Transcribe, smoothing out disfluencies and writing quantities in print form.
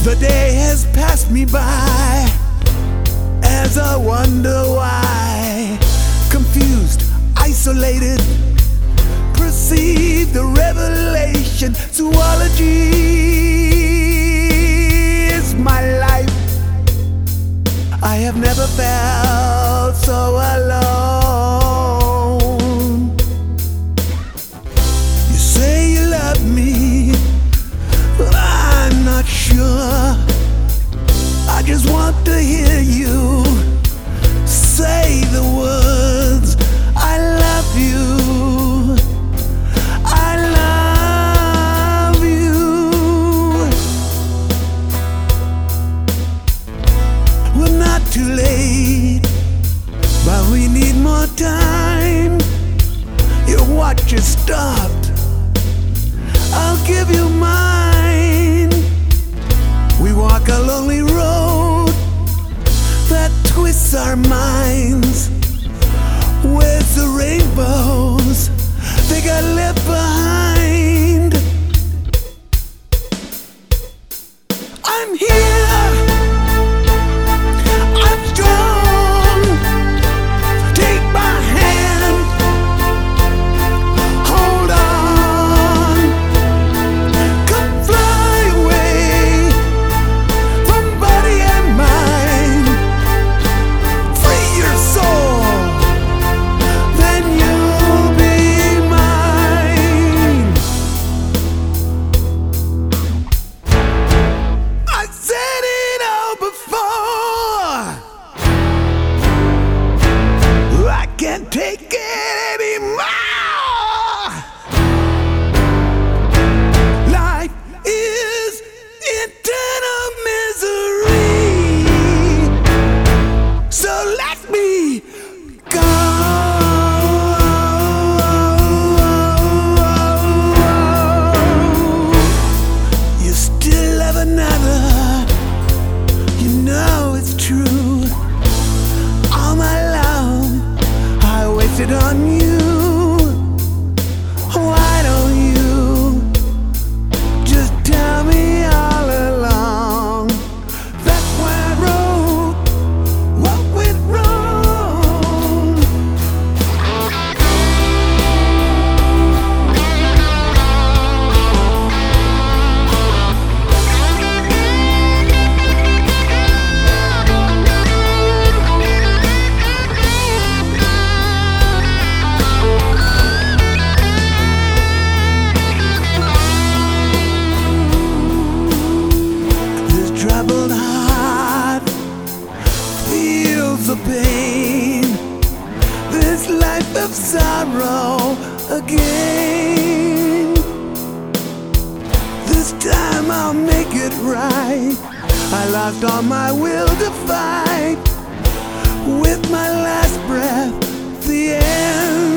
The day has passed me by as I wonder why. Confused, isolated, perceive the revelation. Zoology is my life. I have never felt so alone. You say you love me, but I'm not sure. I just want to hear you say the words, I love you, I love you. We're not too late, but we need more time. Your watch is stopped, I'll give you mine. We walk a lonely road that twists our minds. Where's the rainbows they got left behind? I'm here, I'm strong. Take my hand, hold on. Come fly away from body and mind. Free your soul, then you'll be mine. I said it all before, I can't take it anymore. Life is eternal misery, so let me go. You still love another, you know it's true. All my love I wasted on you. Why don't you just tell me all along? That's why I wrote what went wrong. This troubled heart feels the pain. This life of sorrow again. This time I'll make it right. I lost all my will to fight. With my last breath, the end.